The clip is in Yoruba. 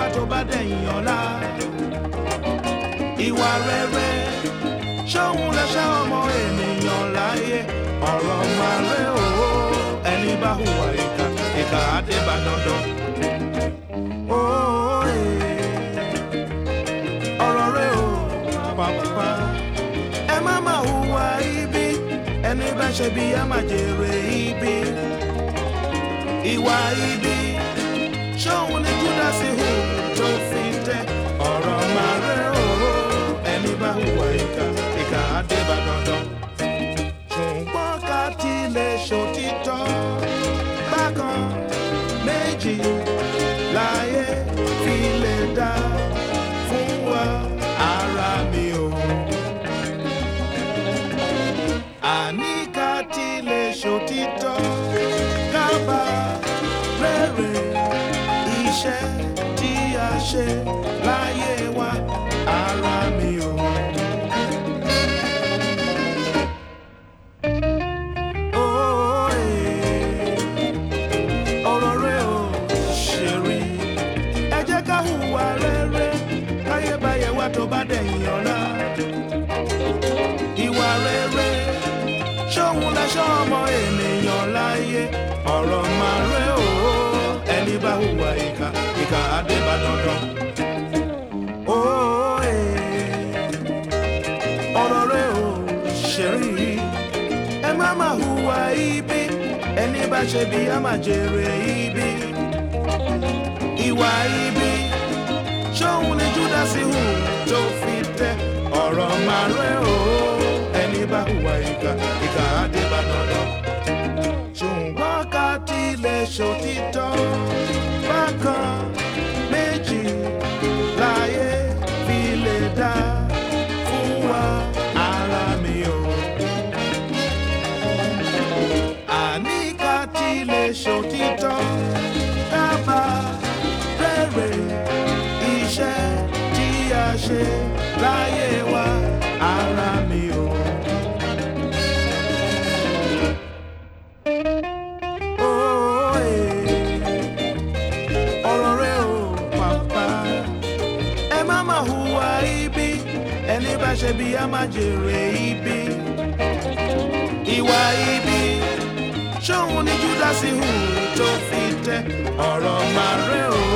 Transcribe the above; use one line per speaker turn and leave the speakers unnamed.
tó bá dẹ̀yìn ọ̀la. Ìwà rere ṣóhun lẹ́ṣẹ̀ ọmọ ènìyàn láyé. Ọ̀rọ̀ máa rẹ̀ òwò ẹni bá hùwà ìkà, ìkà á dé bá dandan. Ọ̀rọ̀ rẹ̀ ò pàpà. Ẹ má máa hùwà ibi, ẹni bá ṣe bí á máa jèrè ibi. Ìwà ibi ṣóhun ni Júdásì hù tó fi tẹ́. Ọ̀rọ̀ máa rẹ̀ òwò ẹni bá hùwà ìkà, ìkà á dé bá dandan. Ṣùgbọ́n ká tilẹ̀ ṣòtítọ́ bákan méjì láyé fi lè dá fún wa ara mi o. Àní ká tilẹ̀ ṣòtítọ́ kábà rere iṣẹ́ tí a ṣe láyé wa ara mi o. Ọ̀rọ̀ rẹ̀ ò ṣe rí. Ẹ jẹ́ ká hùwà rere káyébáyé wa tó bá dẹ̀yìn ọ̀la. Ìwà rere ṣóhun lẹ́ṣọ́ ọmọ ènìyàn láyé. Ọ̀rọ̀ máa rẹ̀ o ẹni bá hùwà ìkà, ìkà á dé bá dandan. Ọ̀rọ̀ rẹ̀ ò ṣe rí. Ẹ má máa hùwà ibi, ẹni bá ṣe bí á máa jèrè ibi. Ìwà ibi ṣóhun ni Júdásì hù tó fi tẹ́. Ọ̀rọ̀ máa rẹ̀ o ẹni bá hùwà ìkà, ìkà á dé bá dandan. Ṣùgbọ́n ká tilẹ̀ ṣòtítọ́ bákan méjì láyé fi lè dá fún wa ara mi o. Àní ká tilẹ̀ ṣòtítọ́ kábà rere iṣẹ́ tí a ṣe láyé wa ara mi o. Ọ̀rọ̀ rẹ̀ ò pàpà. Ẹ má máa hùwà ibi, ẹni bá ṣe bí á máa jèrè ibi. Ìwà ibi ṣóhun ni Júdásì hù tó fi tẹ́. Ọ̀rọ̀ máa rẹ̀ o